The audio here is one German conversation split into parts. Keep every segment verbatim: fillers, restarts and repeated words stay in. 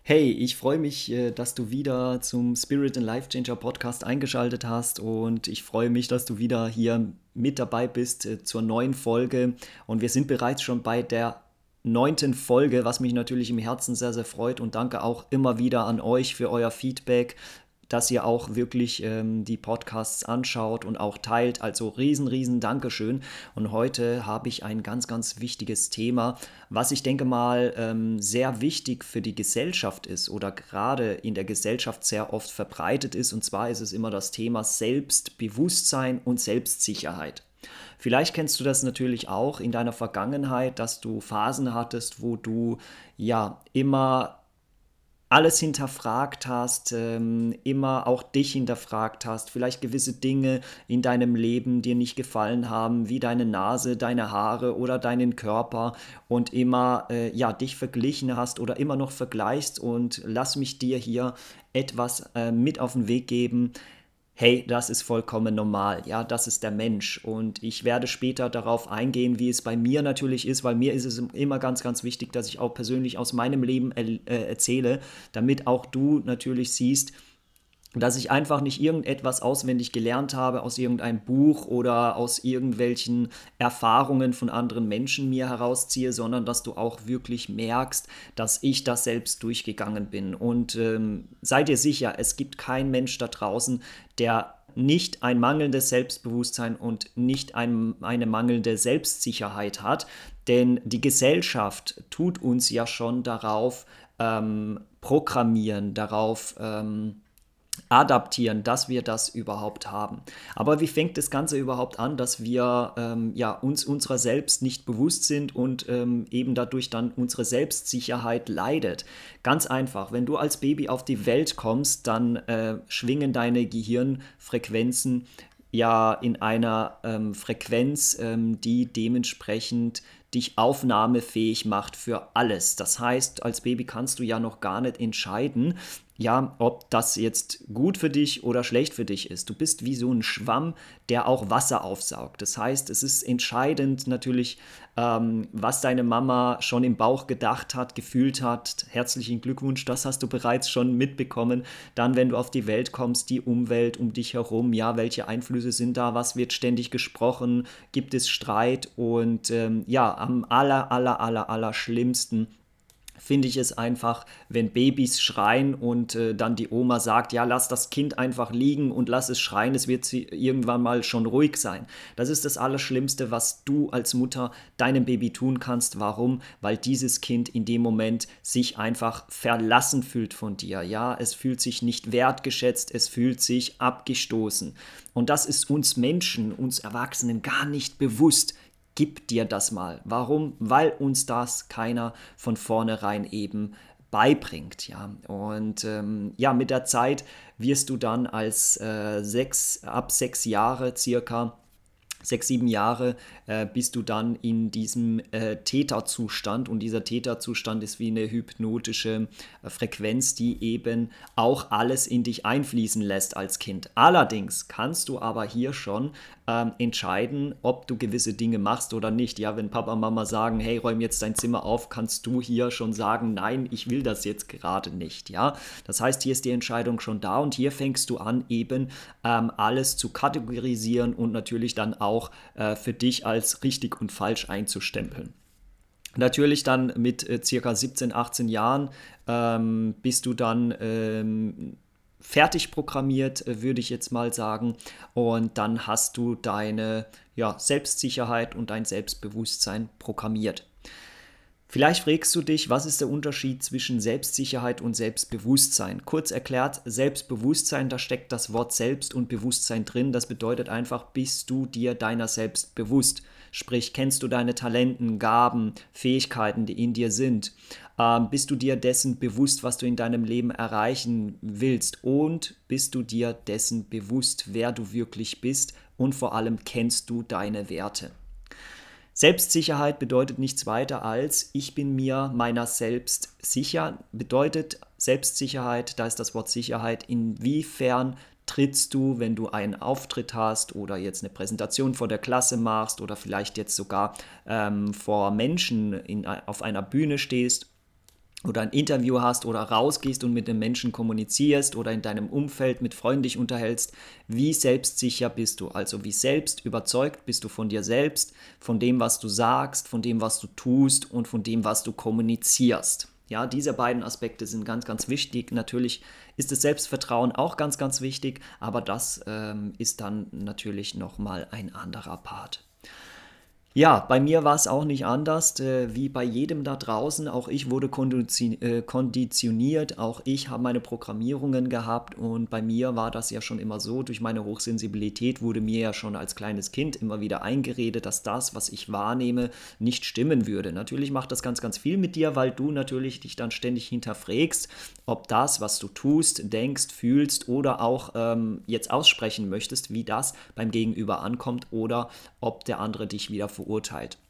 Hey, ich freue mich, äh, dass du wieder zum Spirit and Life Changer Podcast eingeschaltet hast und ich freue mich, dass du wieder hier mit dabei bist äh, zur neuen Folge. Und wir sind bereits schon bei der neunten Folge, was mich natürlich im Herzen sehr, sehr freut, und danke auch immer wieder an euch für euer Feedback, dass ihr auch wirklich ähm, die Podcasts anschaut und auch teilt. Also riesen, riesen Dankeschön. Und heute habe ich ein ganz, ganz wichtiges Thema, was ich denke mal ähm, sehr wichtig für die Gesellschaft ist oder gerade in der Gesellschaft sehr oft verbreitet ist. Und zwar ist es immer das Thema Selbstbewusstsein und Selbstsicherheit. Vielleicht kennst du das natürlich auch in deiner Vergangenheit, dass du Phasen hattest, wo du ja immer alles hinterfragt hast, ähm, immer auch dich hinterfragt hast, vielleicht gewisse Dinge in deinem Leben dir nicht gefallen haben, wie deine Nase, deine Haare oder deinen Körper, und immer äh, ja, dich verglichen hast oder immer noch vergleichst. Und lass mich dir hier etwas äh, mit auf den Weg geben. Hey, das ist vollkommen normal, ja, das ist der Mensch, und ich werde später darauf eingehen, wie es bei mir natürlich ist, weil mir ist es immer ganz, ganz wichtig, dass ich auch persönlich aus meinem Leben äh, erzähle, damit auch du natürlich siehst, dass ich einfach nicht irgendetwas auswendig gelernt habe aus irgendeinem Buch oder aus irgendwelchen Erfahrungen von anderen Menschen mir herausziehe, sondern dass du auch wirklich merkst, dass ich das selbst durchgegangen bin. Und ähm, sei dir sicher, es gibt keinen Mensch da draußen, der nicht ein mangelndes Selbstbewusstsein und nicht ein, eine mangelnde Selbstsicherheit hat, denn die Gesellschaft tut uns ja schon darauf ähm, programmieren, darauf ähm, adaptieren, dass wir das überhaupt haben. Aber wie fängt das Ganze überhaupt an, dass wir ähm, ja, uns unserer selbst nicht bewusst sind und ähm, eben dadurch dann unsere Selbstsicherheit leidet? Ganz einfach, wenn du als Baby auf die Welt kommst, dann äh, schwingen deine Gehirnfrequenzen ja in einer ähm, Frequenz, ähm, die dementsprechend dich aufnahmefähig macht für alles. Das heißt, als Baby kannst du ja noch gar nicht entscheiden, ja, ob das jetzt gut für dich oder schlecht für dich ist. Du bist wie so ein Schwamm, der auch Wasser aufsaugt. Das heißt, es ist entscheidend natürlich, ähm, was deine Mama schon im Bauch gedacht hat, gefühlt hat. Herzlichen Glückwunsch, das hast du bereits schon mitbekommen. Dann, wenn du auf die Welt kommst, die Umwelt um dich herum, ja, welche Einflüsse sind da, was wird ständig gesprochen, gibt es Streit, und ähm, ja, am aller, aller, aller, aller schlimmsten finde ich es einfach, wenn Babys schreien und äh, dann die Oma sagt, ja, lass das Kind einfach liegen und lass es schreien, es wird sie irgendwann mal schon ruhig sein. Das ist das Allerschlimmste, was du als Mutter deinem Baby tun kannst. Warum? Weil dieses Kind in dem Moment sich einfach verlassen fühlt von dir. Ja, es fühlt sich nicht wertgeschätzt, es fühlt sich abgestoßen. Und das ist uns Menschen, uns Erwachsenen gar nicht bewusst. Gib dir das mal. Warum? Weil uns das keiner von vornherein eben beibringt, ja. Und ähm, ja, mit der Zeit wirst du dann als äh, sechs, ab sechs Jahre circa, sechs, sieben Jahre, äh, bist du dann in diesem äh, Theta-Zustand, und dieser Theta-Zustand ist wie eine hypnotische äh, Frequenz, die eben auch alles in dich einfließen lässt als Kind. Allerdings kannst du aber hier schon ähm, entscheiden, ob du gewisse Dinge machst oder nicht. Ja, wenn Papa und Mama sagen, hey, räum jetzt dein Zimmer auf, kannst du hier schon sagen, nein, ich will das jetzt gerade nicht. Ja, das heißt, hier ist die Entscheidung schon da, und hier fängst du an, eben ähm, alles zu kategorisieren und natürlich dann auch äh, für dich als richtig und falsch einzustempeln. Natürlich dann mit äh, circa siebzehn, achtzehn Jahren ähm, bist du dann ähm, fertig programmiert, äh, würde ich jetzt mal sagen. Und dann hast du deine ja, Selbstsicherheit und dein Selbstbewusstsein programmiert. Vielleicht fragst du dich, was ist der Unterschied zwischen Selbstsicherheit und Selbstbewusstsein? Kurz erklärt, Selbstbewusstsein, da steckt das Wort Selbst und Bewusstsein drin. Das bedeutet einfach, bist du dir deiner selbst bewusst? Sprich, kennst du deine Talenten, Gaben, Fähigkeiten, die in dir sind? Ähm, bist du dir dessen bewusst, was du in deinem Leben erreichen willst? Und bist du dir dessen bewusst, wer du wirklich bist? Und vor allem, kennst du deine Werte? Selbstsicherheit bedeutet nichts weiter als, ich bin mir meiner selbst sicher. Bedeutet Selbstsicherheit, da ist das Wort Sicherheit, inwiefern trittst du, wenn du einen Auftritt hast oder jetzt eine Präsentation vor der Klasse machst oder vielleicht jetzt sogar ähm, vor Menschen in, auf einer Bühne stehst, oder ein Interview hast oder rausgehst und mit den Menschen kommunizierst oder in deinem Umfeld mit Freunden dich unterhältst, wie selbstsicher bist du? Also wie selbst überzeugt bist du von dir selbst, von dem, was du sagst, von dem, was du tust und von dem, was du kommunizierst. Ja, diese beiden Aspekte sind ganz, ganz wichtig. Natürlich ist das Selbstvertrauen auch ganz, ganz wichtig, aber das ähm, ist dann natürlich nochmal ein anderer Part. Ja, bei mir war es auch nicht anders, äh, wie bei jedem da draußen. Auch ich wurde kondizi- äh, konditioniert, auch ich habe meine Programmierungen gehabt und bei mir war das ja schon immer so, durch meine Hochsensibilität wurde mir ja schon als kleines Kind immer wieder eingeredet, dass das, was ich wahrnehme, nicht stimmen würde. Natürlich macht das ganz, ganz viel mit dir, weil du natürlich dich dann ständig hinterfragst, ob das, was du tust, denkst, fühlst oder auch ähm, jetzt aussprechen möchtest, wie das beim Gegenüber ankommt oder ob der andere dich wieder verurteilt.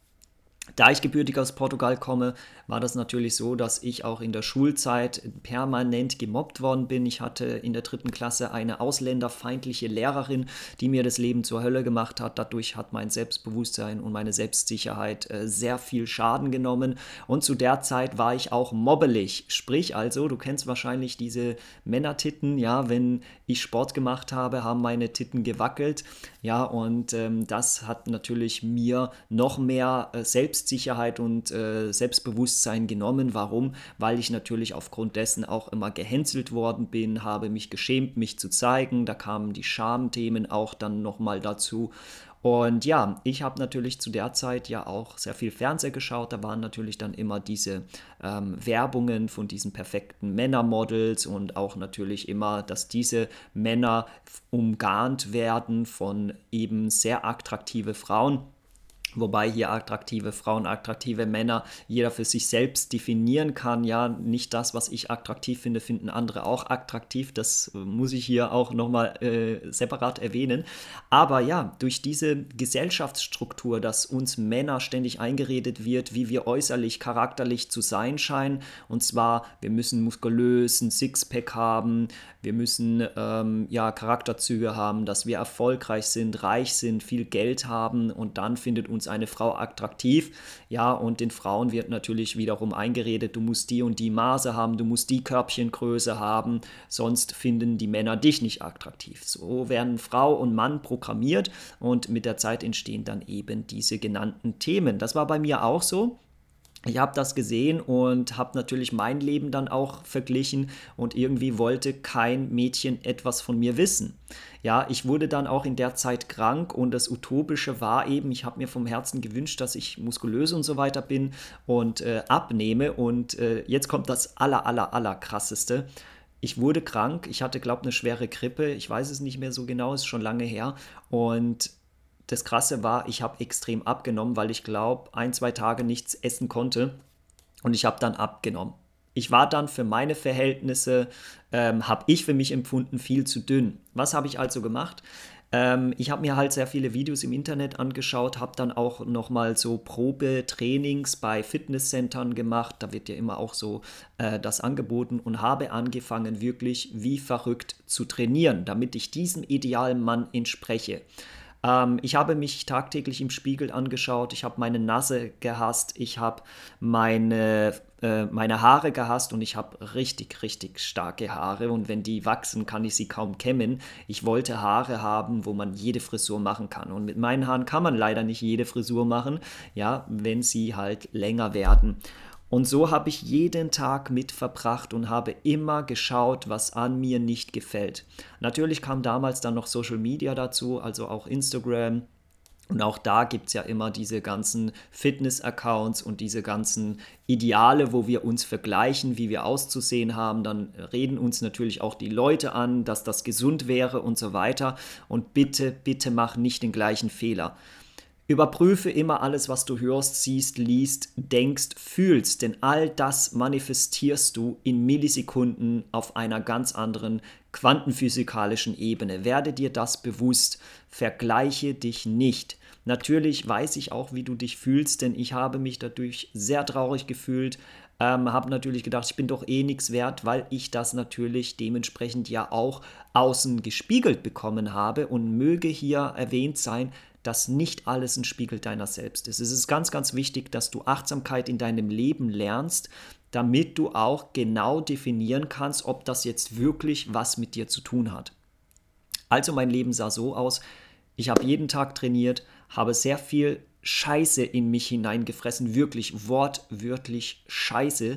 Da ich gebürtig aus Portugal komme, war das natürlich so, dass ich auch in der Schulzeit permanent gemobbt worden bin. Ich hatte in der dritten Klasse eine ausländerfeindliche Lehrerin, die mir das Leben zur Hölle gemacht hat. Dadurch hat mein Selbstbewusstsein und meine Selbstsicherheit äh, sehr viel Schaden genommen. Und zu der Zeit war ich auch mobbelig. Sprich also, du kennst wahrscheinlich diese Männertitten, ja, wenn ich Sport gemacht habe, haben meine Titten gewackelt. Ja, und ähm, das hat natürlich mir noch mehr äh, Selbst Selbstsicherheit und äh, Selbstbewusstsein genommen. Warum? Weil ich natürlich aufgrund dessen auch immer gehänselt worden bin, habe mich geschämt, mich zu zeigen. Da kamen die Schamthemen auch dann nochmal dazu. Und ja, ich habe natürlich zu der Zeit ja auch sehr viel Fernseher geschaut. Da waren natürlich dann immer diese ähm, Werbungen von diesen perfekten Männermodels und auch natürlich immer, dass diese Männer umgarnt werden von eben sehr attraktive Frauen. Wobei hier attraktive Frauen, attraktive Männer jeder für sich selbst definieren kann. Ja, nicht das, was ich attraktiv finde, finden andere auch attraktiv. Das muss ich hier auch nochmal äh, separat erwähnen. Aber ja, durch diese Gesellschaftsstruktur, dass uns Männer ständig eingeredet wird, wie wir äußerlich, charakterlich zu sein scheinen. Und zwar, wir müssen muskulös, ein Sixpack haben, wir müssen ähm, ja, Charakterzüge haben, dass wir erfolgreich sind, reich sind, viel Geld haben und dann findet uns eine Frau attraktiv. Ja, und den Frauen wird natürlich wiederum eingeredet, du musst die und die Maße haben, du musst die Körbchengröße haben, sonst finden die Männer dich nicht attraktiv. So werden Frau und Mann programmiert und mit der Zeit entstehen dann eben diese genannten Themen. Das war bei mir auch so. Ich habe das gesehen und habe natürlich mein Leben dann auch verglichen und irgendwie wollte kein Mädchen etwas von mir wissen. Ja, ich wurde dann auch in der Zeit krank und das Utopische war eben, ich habe mir vom Herzen gewünscht, dass ich muskulös und so weiter bin und äh, abnehme und äh, jetzt kommt das aller, aller, aller krasseste. Ich wurde krank, ich hatte, glaube ich, eine schwere Grippe, ich weiß es nicht mehr so genau, ist schon lange her und das Krasse war, ich habe extrem abgenommen, weil ich glaube, ein, zwei Tage nichts essen konnte und ich habe dann abgenommen. Ich war dann für meine Verhältnisse, ähm, habe ich für mich empfunden, viel zu dünn. Was habe ich also gemacht? Ähm, ich habe mir halt sehr viele Videos im Internet angeschaut, habe dann auch nochmal so Probetrainings bei Fitnesscentern gemacht, da wird ja immer auch so äh, das angeboten und habe angefangen wirklich wie verrückt zu trainieren, damit ich diesem idealen Mann entspreche. Ähm, ich habe mich tagtäglich im Spiegel angeschaut, ich habe meine Nase gehasst, ich habe meine, äh, meine Haare gehasst und ich habe richtig, richtig starke Haare und wenn die wachsen, kann ich sie kaum kämmen. Ich wollte Haare haben, wo man jede Frisur machen kann und mit meinen Haaren kann man leider nicht jede Frisur machen, ja, wenn sie halt länger werden. Und so habe ich jeden Tag mit verbracht und habe immer geschaut, was an mir nicht gefällt. Natürlich kam damals dann noch Social Media dazu, also auch Instagram. Und auch da gibt es ja immer diese ganzen Fitness-Accounts und diese ganzen Ideale, wo wir uns vergleichen, wie wir auszusehen haben. Dann reden uns natürlich auch die Leute an, dass das gesund wäre und so weiter. Und bitte, bitte mach nicht den gleichen Fehler. Überprüfe immer alles, was du hörst, siehst, liest, denkst, fühlst, denn all das manifestierst du in Millisekunden auf einer ganz anderen quantenphysikalischen Ebene. Werde dir das bewusst, vergleiche dich nicht. Natürlich weiß ich auch, wie du dich fühlst, denn ich habe mich dadurch sehr traurig gefühlt, ähm, habe natürlich gedacht, ich bin doch eh nichts wert, weil ich das natürlich dementsprechend ja auch außen gespiegelt bekommen habe und möge hier erwähnt sein, dass nicht alles ein Spiegel deiner selbst ist. Es ist ganz, ganz wichtig, dass du Achtsamkeit in deinem Leben lernst, damit du auch genau definieren kannst, ob das jetzt wirklich was mit dir zu tun hat. Also mein Leben sah so aus, ich habe jeden Tag trainiert, habe sehr viel Scheiße in mich hineingefressen, wirklich wortwörtlich Scheiße,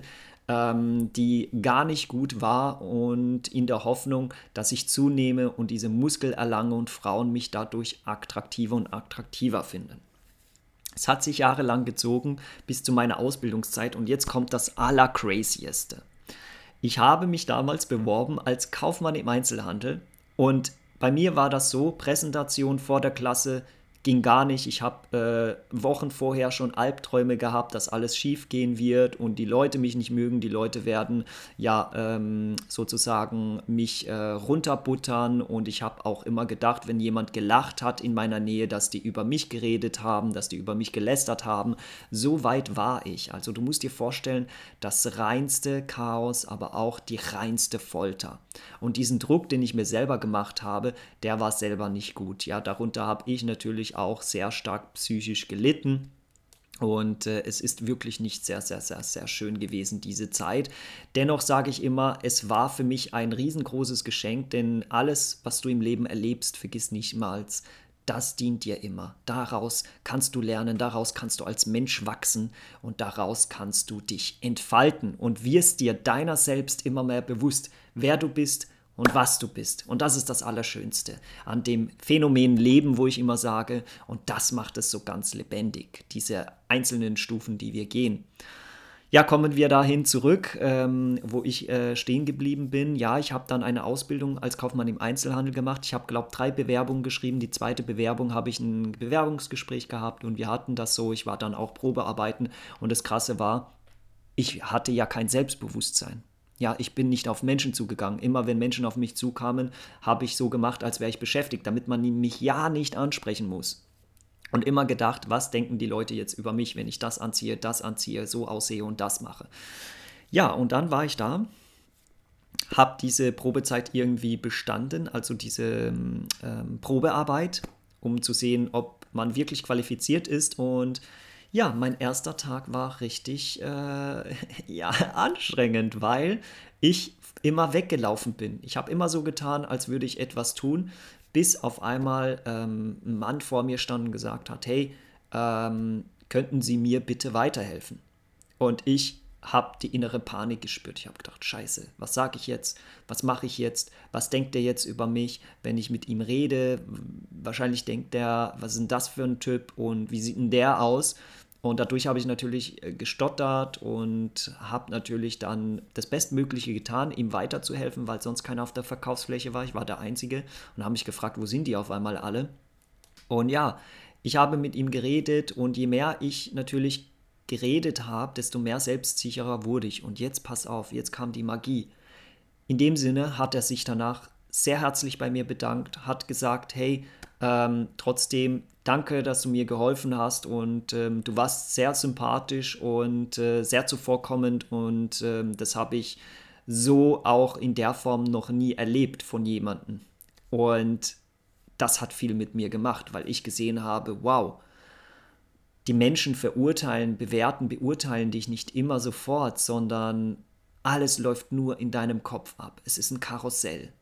ähm, die gar nicht gut war, und in der Hoffnung, dass ich zunehme und diese Muskel erlange und Frauen mich dadurch attraktiver und attraktiver finden. Es hat sich jahrelang gezogen bis zu meiner Ausbildungszeit, und jetzt kommt das Allercrazieste. Ich habe mich damals beworben als Kaufmann im Einzelhandel, und bei mir war das so, Präsentation vor der Klasse ging gar nicht. Ich habe äh, Wochen vorher schon Albträume gehabt, dass alles schief gehen wird und die Leute mich nicht mögen. Die Leute werden ja ähm, sozusagen mich äh, runterbuttern, und ich habe auch immer gedacht, wenn jemand gelacht hat in meiner Nähe, dass die über mich geredet haben, dass die über mich gelästert haben. So weit war ich. Also du musst dir vorstellen, das reinste Chaos, aber auch die reinste Folter. Und diesen Druck, den ich mir selber gemacht habe, der war selber nicht gut. Ja, darunter habe ich natürlich auch sehr stark psychisch gelitten. Und äh, es ist wirklich nicht sehr, sehr, sehr, sehr schön gewesen, diese Zeit. Dennoch sage ich immer, es war für mich ein riesengroßes Geschenk, denn alles, was du im Leben erlebst, vergiss niemals, das dient dir immer. Daraus kannst du lernen, daraus kannst du als Mensch wachsen, und daraus kannst du dich entfalten und wirst dir deiner selbst immer mehr bewusst, wer du bist und was du bist. Und das ist das Allerschönste an dem Phänomen Leben, wo ich immer sage, und das macht es so ganz lebendig, diese einzelnen Stufen, die wir gehen. Ja, kommen wir dahin zurück, ähm, wo ich äh, stehen geblieben bin. Ja, ich habe dann eine Ausbildung als Kaufmann im Einzelhandel gemacht. Ich habe, glaube ich, drei Bewerbungen geschrieben. Die zweite Bewerbung habe ich ein Bewerbungsgespräch gehabt, und wir hatten das so. Ich war dann auch Probearbeiten, und das Krasse war, ich hatte ja kein Selbstbewusstsein. Ja, ich bin nicht auf Menschen zugegangen. Immer wenn Menschen auf mich zukamen, habe ich so gemacht, als wäre ich beschäftigt, damit man mich ja nicht ansprechen muss. Und immer gedacht, was denken die Leute jetzt über mich, wenn ich das anziehe, das anziehe, so aussehe und das mache. Ja, und dann war ich da, habe diese Probezeit irgendwie bestanden, also diese ähm, Probearbeit, um zu sehen, ob man wirklich qualifiziert ist. Und ja, mein erster Tag war richtig äh, ja, anstrengend, weil ich immer weggelaufen bin. Ich habe immer so getan, als würde ich etwas tun, bis auf einmal ähm, ein Mann vor mir stand und gesagt hat, hey, ähm, könnten Sie mir bitte weiterhelfen? Und ich habe die innere Panik gespürt. Ich habe gedacht, scheiße, was sage ich jetzt? Was mache ich jetzt? Was denkt der jetzt über mich, wenn ich mit ihm rede? Wahrscheinlich denkt der, was ist denn das für ein Typ und wie sieht denn der aus? Und dadurch habe ich natürlich gestottert und habe natürlich dann das Bestmögliche getan, ihm weiterzuhelfen, weil sonst keiner auf der Verkaufsfläche war. Ich war der Einzige, und habe mich gefragt, wo sind die auf einmal alle? Und ja, ich habe mit ihm geredet, und je mehr ich natürlich geredet habe, desto mehr selbstsicherer wurde ich. Und jetzt pass auf, jetzt kam die Magie. In dem Sinne hat er sich danach sehr herzlich bei mir bedankt, hat gesagt, hey, ähm, trotzdem danke, dass du mir geholfen hast, und ähm, du warst sehr sympathisch und äh, sehr zuvorkommend, und ähm, das habe ich so auch in der Form noch nie erlebt von jemandem. Und das hat viel mit mir gemacht, weil ich gesehen habe, wow, die Menschen verurteilen, bewerten, beurteilen dich nicht immer sofort, sondern alles läuft nur in deinem Kopf ab. Es ist ein Karussell.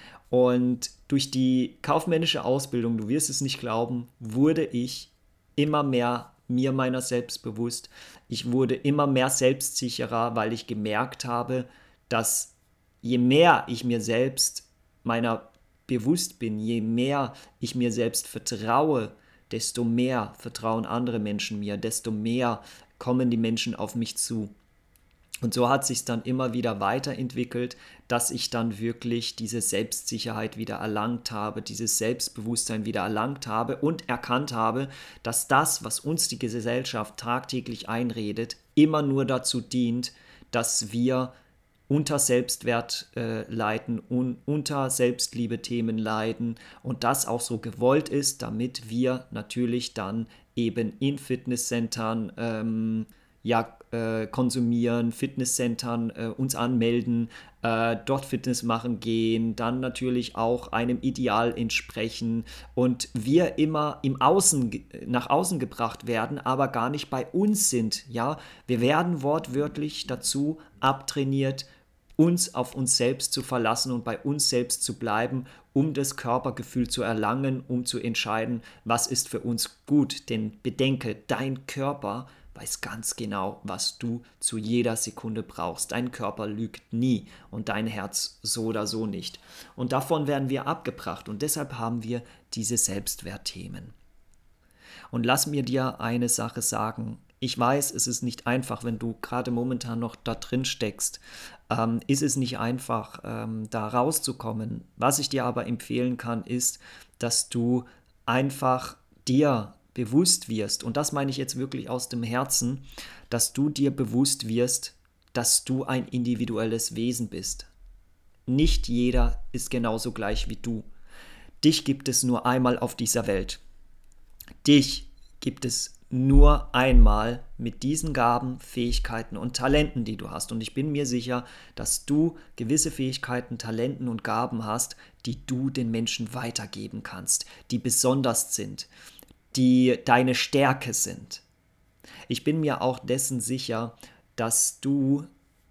Und durch die kaufmännische Ausbildung, du wirst es nicht glauben, wurde ich immer mehr mir meiner selbst bewusst. Ich wurde immer mehr selbstsicherer, weil ich gemerkt habe, dass je mehr ich mir selbst meiner bewusst bin, je mehr ich mir selbst vertraue, desto mehr vertrauen andere Menschen mir, desto mehr kommen die Menschen auf mich zu. Und so hat sich dann immer wieder weiterentwickelt, dass ich dann wirklich diese Selbstsicherheit wieder erlangt habe, dieses Selbstbewusstsein wieder erlangt habe und erkannt habe, dass das, was uns die Gesellschaft tagtäglich einredet, immer nur dazu dient, dass wir unter Selbstwert äh, leiden und unter Selbstliebe-Themen leiden, und das auch so gewollt ist, damit wir natürlich dann eben in Fitnesscentern ähm, ja, äh, konsumieren, Fitnesscentern äh, uns anmelden, äh, dort Fitness machen gehen, dann natürlich auch einem Ideal entsprechen und wir immer im Außen, nach außen gebracht werden, aber gar nicht bei uns sind. Ja? Wir werden wortwörtlich dazu abtrainiert, uns auf uns selbst zu verlassen und bei uns selbst zu bleiben, um das Körpergefühl zu erlangen, um zu entscheiden, was ist für uns gut. Denn bedenke, dein Körper weiß ganz genau, was du zu jeder Sekunde brauchst. Dein Körper lügt nie und dein Herz so oder so nicht. Und davon werden wir abgebracht und deshalb haben wir diese Selbstwertthemen. Und lass mir dir eine Sache sagen. Ich weiß, es ist nicht einfach, wenn du gerade momentan noch da drin steckst, ähm, ist es nicht einfach, ähm, da rauszukommen. Was ich dir aber empfehlen kann, ist, dass du einfach dir bewusst wirst, und das meine ich jetzt wirklich aus dem Herzen, dass du dir bewusst wirst, dass du ein individuelles Wesen bist. Nicht jeder ist genauso gleich wie du. Dich gibt es nur einmal auf dieser Welt. Dich gibt es nur einmal mit diesen Gaben, Fähigkeiten und Talenten, die du hast. Und ich bin mir sicher, dass du gewisse Fähigkeiten, Talenten und Gaben hast, die du den Menschen weitergeben kannst, die besonders sind, die deine Stärke sind. Ich bin mir auch dessen sicher, dass du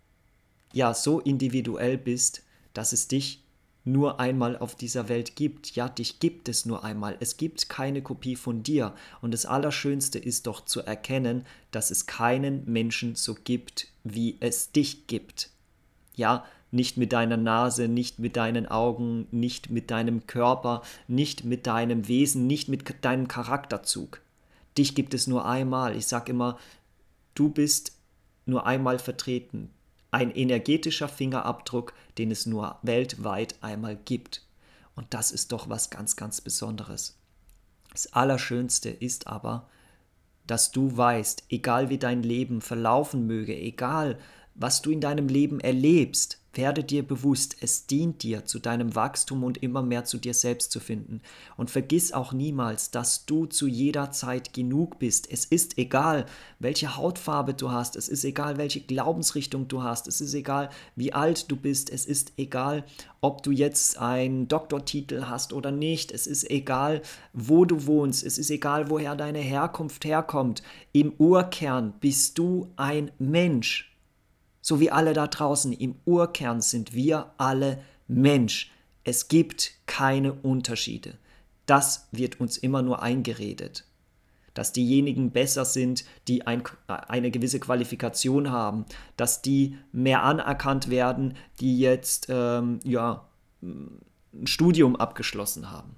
ja so individuell bist, dass es dich nur einmal auf dieser Welt gibt. Ja, dich gibt es nur einmal. Es gibt keine Kopie von dir. Und das Allerschönste ist doch zu erkennen, dass es keinen Menschen so gibt, wie es dich gibt. Ja, nicht mit deiner Nase, nicht mit deinen Augen, nicht mit deinem Körper, nicht mit deinem Wesen, nicht mit deinem Charakterzug. Dich gibt es nur einmal. Ich sage immer, du bist nur einmal vertreten. Ein energetischer Fingerabdruck, den es nur weltweit einmal gibt. Und das ist doch was ganz, ganz Besonderes. Das Allerschönste ist aber, dass du weißt, egal wie dein Leben verlaufen möge, egal was du in deinem Leben erlebst, werde dir bewusst, es dient dir zu deinem Wachstum und immer mehr zu dir selbst zu finden. Und vergiss auch niemals, dass du zu jeder Zeit genug bist. Es ist egal, welche Hautfarbe du hast, es ist egal, welche Glaubensrichtung du hast, es ist egal, wie alt du bist, es ist egal, ob du jetzt einen Doktortitel hast oder nicht, es ist egal, wo du wohnst, es ist egal, woher deine Herkunft herkommt. Im Urkern bist du ein Mensch. So wie alle da draußen, im Urkern sind wir alle Mensch. Es gibt keine Unterschiede. Das wird uns immer nur eingeredet. Dass diejenigen besser sind, die ein, eine gewisse Qualifikation haben, dass die mehr anerkannt werden, die jetzt ähm, ja, ein Studium abgeschlossen haben.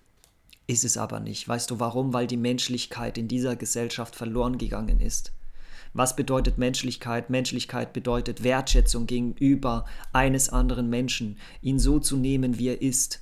Ist es aber nicht. Weißt du warum? Weil die Menschlichkeit in dieser Gesellschaft verloren gegangen ist. Was bedeutet Menschlichkeit? Menschlichkeit bedeutet Wertschätzung gegenüber eines anderen Menschen, ihn so zu nehmen, wie er ist.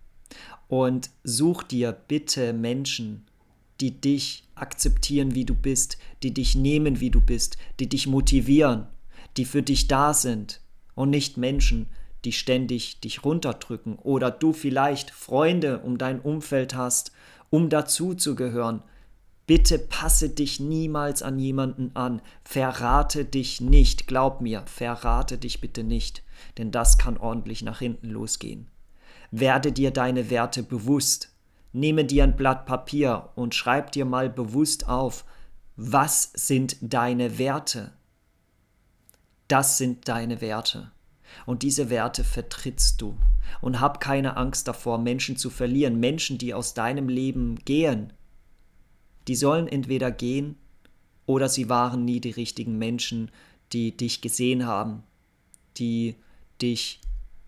Und such dir bitte Menschen, die dich akzeptieren, wie du bist, die dich nehmen, wie du bist, die dich motivieren, die für dich da sind und nicht Menschen, die ständig dich runterdrücken oder du vielleicht Freunde um dein Umfeld hast, um dazuzugehören. Bitte passe dich niemals an jemanden an. Verrate dich nicht. Glaub mir, verrate dich bitte nicht. Denn das kann ordentlich nach hinten losgehen. Werde dir deine Werte bewusst. Nehme dir ein Blatt Papier und schreib dir mal bewusst auf, was sind deine Werte? Das sind deine Werte. Und diese Werte vertrittst du. Und hab keine Angst davor, Menschen zu verlieren. Menschen, die aus deinem Leben gehen. Die sollen entweder gehen oder sie waren nie die richtigen Menschen, die dich gesehen haben, die dich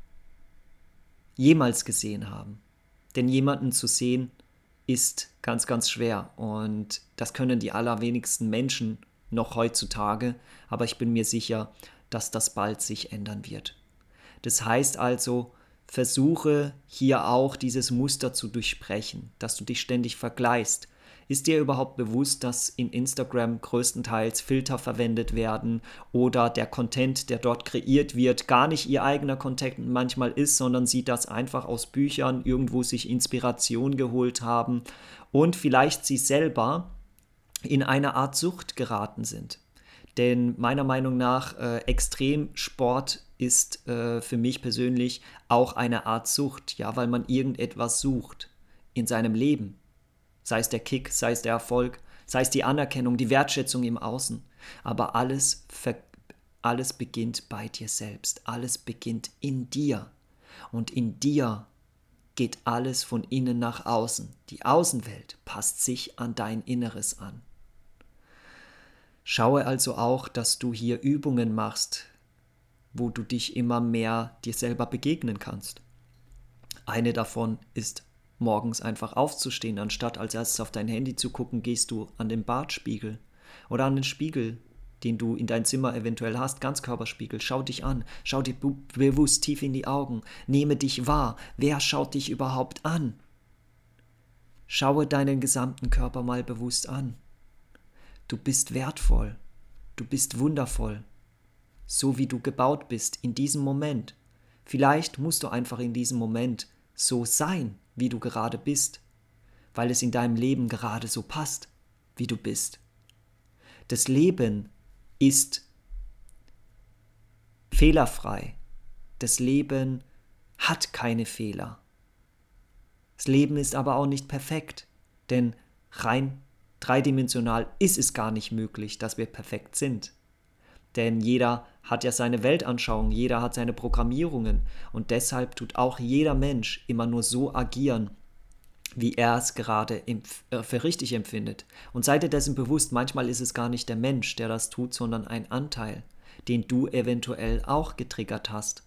jemals gesehen haben. Denn jemanden zu sehen ist ganz, ganz schwer und das können die allerwenigsten Menschen noch heutzutage, aber ich bin mir sicher, dass das bald sich ändern wird. Das heißt also, versuche hier auch dieses Muster zu durchbrechen, dass du dich ständig vergleichst. Ist dir überhaupt bewusst, dass in Instagram größtenteils Filter verwendet werden oder der Content, der dort kreiert wird, gar nicht ihr eigener Content manchmal ist, sondern sie das einfach aus Büchern irgendwo sich Inspiration geholt haben und vielleicht sie selber in eine Art Sucht geraten sind. Denn meiner Meinung nach, äh, Extremsport ist äh, für mich persönlich auch eine Art Sucht, ja, weil man irgendetwas sucht in seinem Leben. Sei es der Kick, sei es der Erfolg, sei es die Anerkennung, die Wertschätzung im Außen. Aber alles, ver- alles beginnt bei dir selbst. Alles beginnt in dir. Und in dir geht alles von innen nach außen. Die Außenwelt passt sich an dein Inneres an. Schaue also auch, dass du hier Übungen machst, wo du dich immer mehr dir selber begegnen kannst. Eine davon ist, morgens einfach aufzustehen. Anstatt als erstes auf dein Handy zu gucken, gehst du an den Badspiegel oder an den Spiegel, den du in dein Zimmer eventuell hast, Ganzkörperspiegel. Schau dich an, schau dir be- bewusst tief in die Augen, nehme dich wahr. Wer schaut dich überhaupt an? Schaue deinen gesamten Körper mal bewusst an. Du bist wertvoll, du bist wundervoll, so wie du gebaut bist in diesem Moment. Vielleicht musst du einfach in diesem Moment so sein, wie du gerade bist, weil es in deinem Leben gerade so passt, wie du bist. Das Leben ist fehlerfrei. Das Leben hat keine Fehler. Das Leben ist aber auch nicht perfekt, denn rein dreidimensional ist es gar nicht möglich, dass wir perfekt sind. Denn jeder hat ja seine Weltanschauung, jeder hat seine Programmierungen und deshalb tut auch jeder Mensch immer nur so agieren, wie er es gerade für richtig empfindet. Und sei dir dessen bewusst, manchmal ist es gar nicht der Mensch, der das tut, sondern ein Anteil, den du eventuell auch getriggert hast.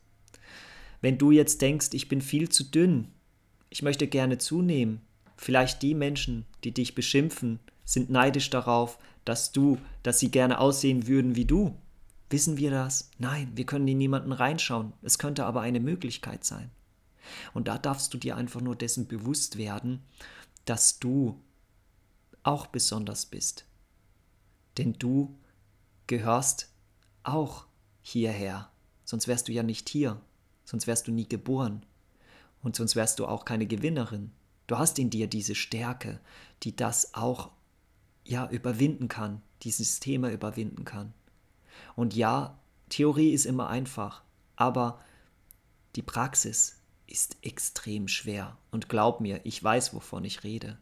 Wenn du jetzt denkst, ich bin viel zu dünn, ich möchte gerne zunehmen, vielleicht die Menschen, die dich beschimpfen, sind neidisch darauf, dass du, dass sie gerne aussehen würden wie du. Wissen wir das? Nein, wir können in niemanden reinschauen. Es könnte aber eine Möglichkeit sein. Und da darfst du dir einfach nur dessen bewusst werden, dass du auch besonders bist. Denn du gehörst auch hierher. Sonst wärst du ja nicht hier. Sonst wärst du nie geboren. Und sonst wärst du auch keine Gewinnerin. Du hast in dir diese Stärke, die das auch ja, überwinden kann, dieses Thema überwinden kann. Und ja, Theorie ist immer einfach, aber die Praxis ist extrem schwer. Und glaub mir, ich weiß, wovon ich rede.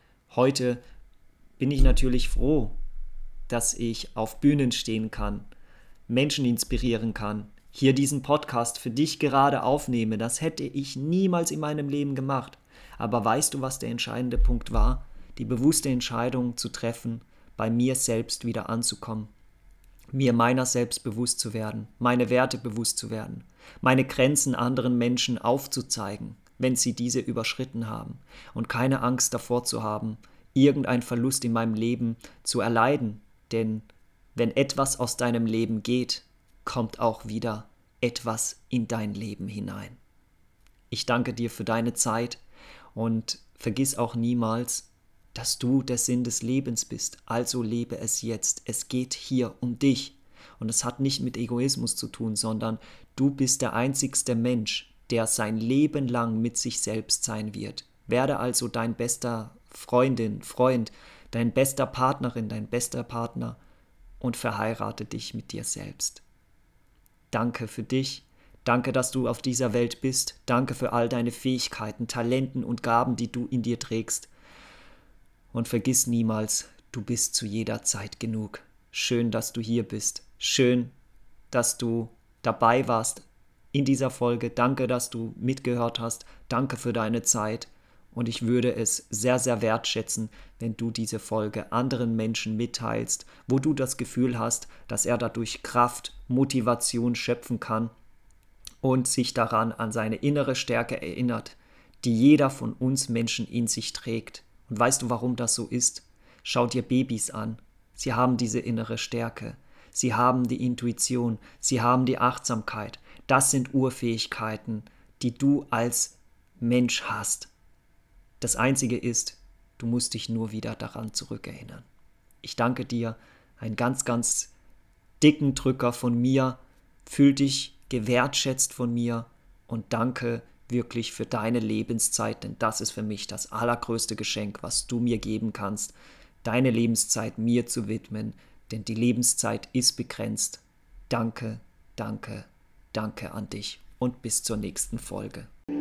Heute bin ich natürlich froh, dass ich auf Bühnen stehen kann, Menschen inspirieren kann, hier diesen Podcast für dich gerade aufnehme. Das hätte ich niemals in meinem Leben gemacht. Aber weißt du, was der entscheidende Punkt war? Die bewusste Entscheidung zu treffen, bei mir selbst wieder anzukommen. Mir meiner selbst bewusst zu werden, meine Werte bewusst zu werden, meine Grenzen anderen Menschen aufzuzeigen, wenn sie diese überschritten haben und keine Angst davor zu haben, irgendeinen Verlust in meinem Leben zu erleiden, denn wenn etwas aus deinem Leben geht, kommt auch wieder etwas in dein Leben hinein. Ich danke dir für deine Zeit und vergiss auch niemals, dass du der Sinn des Lebens bist, also lebe es jetzt. Es geht hier um dich und es hat nicht mit Egoismus zu tun, sondern du bist der einzigste Mensch, der sein Leben lang mit sich selbst sein wird. Werde also dein bester Freundin, Freund, dein bester Partnerin, dein bester Partner und verheirate dich mit dir selbst. Danke für dich. Danke, dass du auf dieser Welt bist. Danke für all deine Fähigkeiten, Talenten und Gaben, die du in dir trägst. Und vergiss niemals, du bist zu jeder Zeit genug. Schön, dass du hier bist. Schön, dass du dabei warst in dieser Folge. Danke, dass du mitgehört hast. Danke für deine Zeit. Und ich würde es sehr, sehr wertschätzen, wenn du diese Folge anderen Menschen mitteilst, wo du das Gefühl hast, dass er dadurch Kraft, Motivation schöpfen kann und sich daran an seine innere Stärke erinnert, die jeder von uns Menschen in sich trägt. Und weißt du, warum das so ist? Schau dir Babys an. Sie haben diese innere Stärke. Sie haben die Intuition. Sie haben die Achtsamkeit. Das sind Urfähigkeiten, die du als Mensch hast. Das Einzige ist, du musst dich nur wieder daran zurückerinnern. Ich danke dir, einen ganz, ganz dicken Drücker von mir. Fühl dich gewertschätzt von mir und danke wirklich für deine Lebenszeit, denn das ist für mich das allergrößte Geschenk, was du mir geben kannst, deine Lebenszeit mir zu widmen, denn die Lebenszeit ist begrenzt. Danke, danke, danke an dich und bis zur nächsten Folge.